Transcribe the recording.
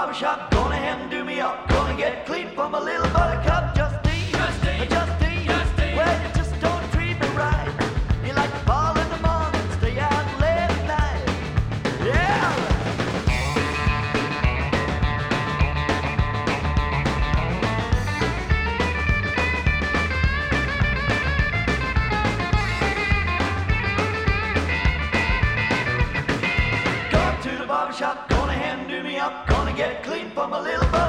barbershop, gonna hem do me up, gonna get clean from a little buttercup. Justine, well, you just don't treat me right. You like to ball in the morning, stay out late at night. Yeah. Go up to the barbershop, gonna hem do me up, gonna get clean from a little